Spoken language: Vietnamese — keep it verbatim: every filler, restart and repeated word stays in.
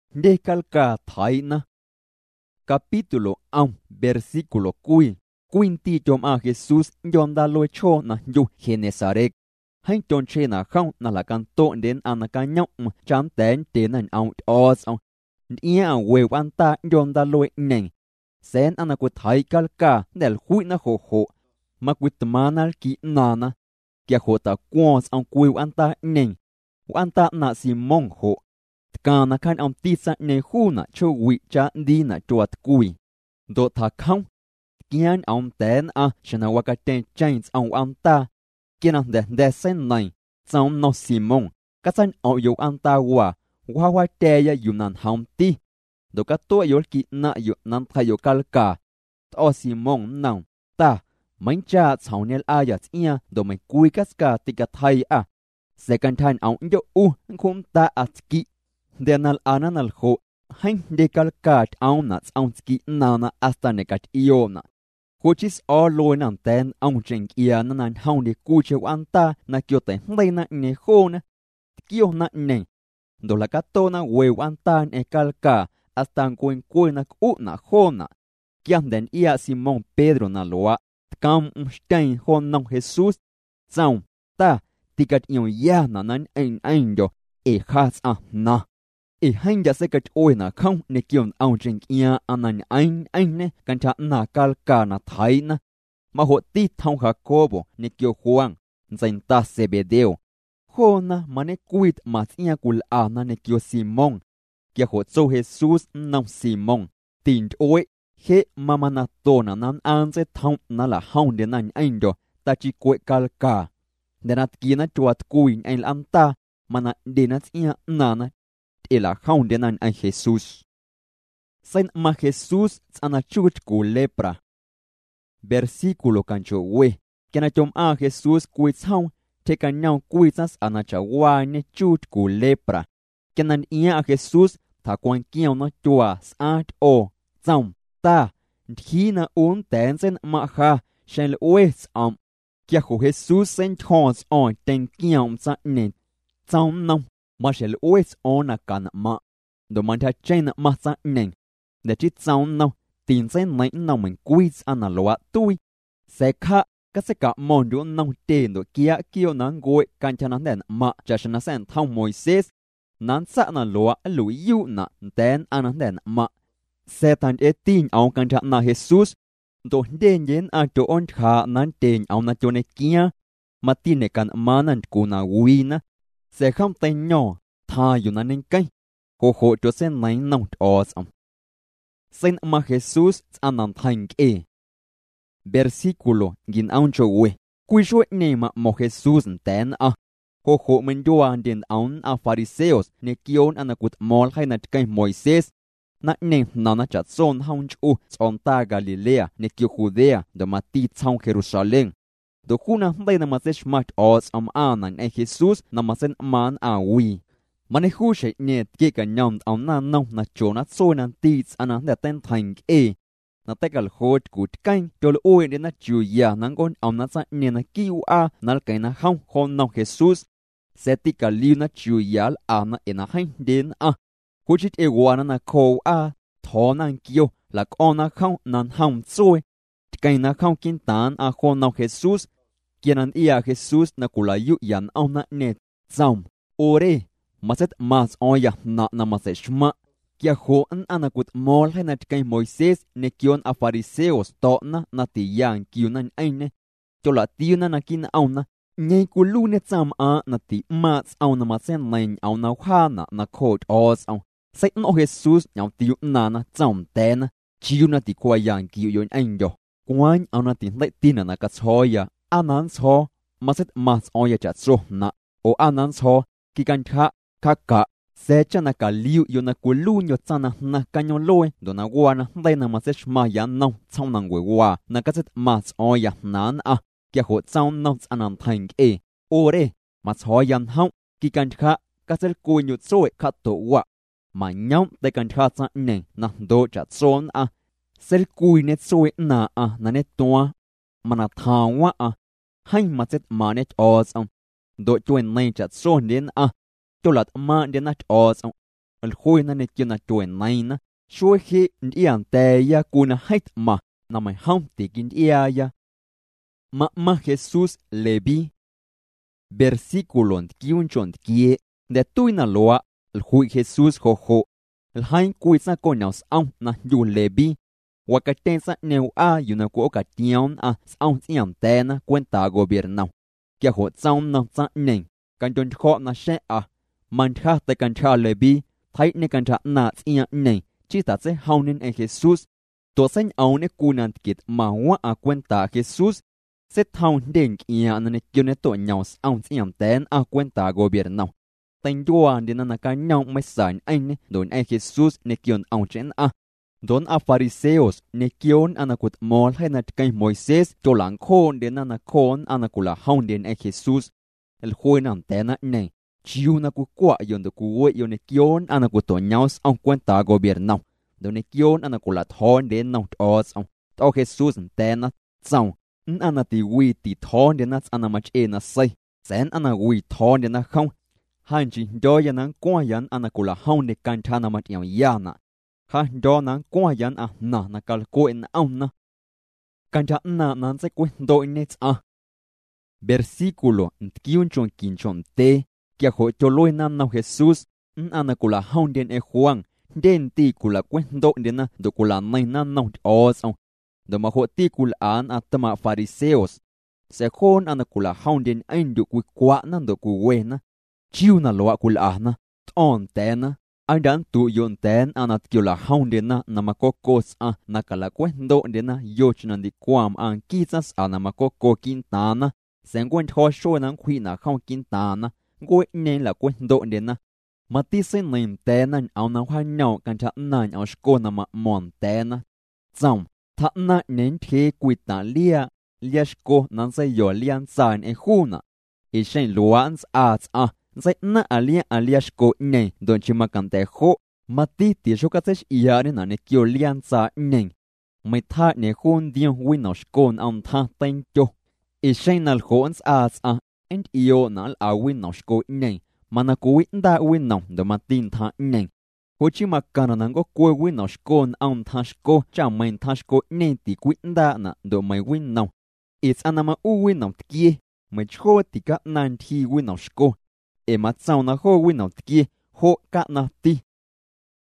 Decalca Taina. Capítulo un, versículo cui. Quinti chom a Jesus yonda lo cho na yu Genesaret. Hay chon che na không na là can to đến an ca nhóc chán tên tên anh ông os ông. Ia a we wan ta yonda lo neng. Sen ana ku thai calca del hui na ho ho. Ma ku tmanal ki nana. Kia ho ta quons ông kui wan ta neng. Wan ta na Simon ho. Kana kan ông ti sa ne hu na cho wi cha di na chuat kui. Do ta không. Kian ông tên a shana waka ten chains ông ông ta. Kian ông de de sen này. Trong no Simon. Các san ông yu ông ta wa. Wa wa te ya yu nan hong ti. Do ka to yu ki na yu nan thay yu kalka. O Simon nang. Ta. Mình cha chào nel ayat ia. Do mình kui kaska tika thay a. Second time ông yu u. Khum ta at ki. Denal ananal ho. Hein de kalkat ông na ông ki nana asta nekat iona. Which is all loy nan ten ông drink ia nan hong de ku che wan ta na kyo te hlei na ne ho na kyo na ne do la ka to na we wan ta e kalka hasta kuin kuin na u na ho na kiam den ia Simon Pedro na loa kam stein ho na Jesus zau ta tikat yon ya na nan ein ein do e khas a na e hein ja sekat oi na không ne kyon ông drink ia anan ein ein ne kan cha na kalka na thai na ma ho ti thong Jacobo ne kyo Juan zain ta Zebedeo ho na mane kuit ma ia kul a na ne kyo Simon kia ho zo Jesus nong Simon tin oi he mama na to na nan an se thong na la hong de nan ein do ta chi kwe kalka de nat ki na chuat kuin ein am ta mana de nat ia na na ela hong de nan an Jesus Saint ma Jesus ana chut ku lepra versículo cancho we que na chom a Jesus kuit hong te kan nyau kuitas ana chawa ne chut ku lepra que nan ia a Jesus ta kwan kiao na chua sat o zam ta thi na un ten sen ma kha shel wes am kia ho Jesus sen chons on ten kiao sa ne zam nam ma shel wes on na kan ma do man ta chen ma sa ne de chi zam no tin sen mai no mình quiz ana loa tui se kha ka se ka mon du nong ten do kia kio nan goi kan chana den ma cha shana sen thong Moses nan sa na loa lu yu na ten anan den ma se tan e tin au kan cha na Jesus do den yen a to on kha nan ten au na chone kia ma tin ne kan ma nan ku na wi na se kham ten nyo tha yu na nen kai ko ho to sen nai nong os am Saint ma Jesus anan thang e. Versículo gin auncho we. Kui shwe ne ma mo Jesus ten a. Ho ho men doan den aun a fariseos ne kion anakut mol hay nat kay Moises. Na ne na na chat son haunch u on ta Galilea ne kyo Judea do mati tsang Jerusalem. Do kuna hlay na masesh mat os am anan e Jesus na masen man a wi. Mane hu she ne ke ka nyam am na no na chona so nan ti ana da ten thang e na tekal hot gut kain tol oi de na chu ya nang kon am na sa ne na ki u a nal kai na hong hon no Jesus setika li na chu yal ana ena hain den a huchit e wana na ko a tho nan kyo la kon na khong nan hong soi kai na khong kin tan a hon no Jesus kian ia Jesus na kula yu yan am na ne zam ore Maset mas oya na na maseshma. Kia ho an anakut mol hay na kay Moises ne kion a fariseos to na na tiyan kiunan ay ne. Chola tiyo na nakin aw na. Ngay kulu ne tsam a na ti mas aw na masen lain aw na hana na kot os aw. Say no Jesus nyaw tiyo na na tsam ten. Chiyo na ti kwa yang kiyo yon ay yo. Kwan aw na tin lay tina na katsoya. Anan so. Maset mas oya chatso na. O anan so. Kikan ka. Kaka, se chana ka liu yo na kulu nyo tsana na kanyo loe, do na wana day na masesh ma ya nao tsao nang we wa, na kaset mas o ya nan a, kia ho tsao nao tsanan tang e. Ore, mas ho yan hao, ki kan ka, kasel ku nyo tsoe ka to wa. Ma nyao de kan ka tsa ne, na do cha tson a. Sel ku ne tsoe na a, na ne toa, ma na tha wa a. Hai maset ma ne os a. Do chuen ne cha tson din a. Cho lát mà đến nát os al khôi na ne kia na chuỗi này na xuôi khi yên tè ya cu na hết mà na mày hông thì kinh ia ya ma ma Jesus lebi versículo kiun chon kie de tui na loa al hui Jesus ho ho al hain kui sa ko na saung na yu lebi wa ka ten sa neu a yu na ko ka tion a saung siam te na cuenta gobierno kia ho saung na sa nen kan jon kho na she a man tha te kan cha lebi thai ne kan cha na sia nen chi ta se haunin en Jesus to sen au ne kunan kit ma wa a cuenta Jesus sẽ thao đến kia nên kêu nên tội nhau ông xem tên à cuenta gobierno tên doan đến na cái nhau mới sản anh đồn anh Jesus nên kêu ông trên à đồn à Phariseos nên kêu anh cột mol hay là cái Moses cho lãng khôn đến na khôn anh cula hông đến anh Jesus el khôi nam tên này chiu na cu qua yon de cu yon nên kêu anh cột tội nhau ông cuenta gobierno đồn nên kêu anh cula thon đến nào os ông tao Jesus tên sao anh ti quy ti thon đến nát anh mach e na say sen anh quy thon đến na không han chỉ do ya nang qua yan anh kula hông để can thana mach yam ya na ha do nang qua yan à na na kal ko en ông na can cha na nan se ku do net a versículo kiun chon kin chon te kia ho cho loi nan na Jesus anh kula hông đến e Juan den ti kula ku do đến na do kula nai nan na os do ma ho ti kul an atama Phariseos se khon an kula haun den ein du ku kwa nan do ku we na chiu na lo kul ana on ten an dan tu yon ten an at kula haun den na na ma ko kos a na kala kwendo den na yochnan di kwam an kisas ana ma ko ko kintana sen gwen tho sho nan khui na khau kintana go ne la kwendo den na ma ti sen nim ten an au na hwa nyau kan cha nan au sko na ma mon ten zam thà na nên thế quy ta lia lia sko nan say yo lian san e huna e shen luans arts a say na alia alia sko nei don chima kante ho mati ti shoka tsesh ia ne na ne kyo lian sa nei mai tha ne hun dian win sko an tha ten cho e shen al hons arts a and io nal a win sko nei mana ko win da win no do matin tha nei Ho chi makana nang go kwe win no shkon an tashko cha main tashko ne ti kwinda na do mai win no it's anama u win no tkie mai cho ti ka nan ti win no shko e ma tsau na ho win no tkie ho ka na ti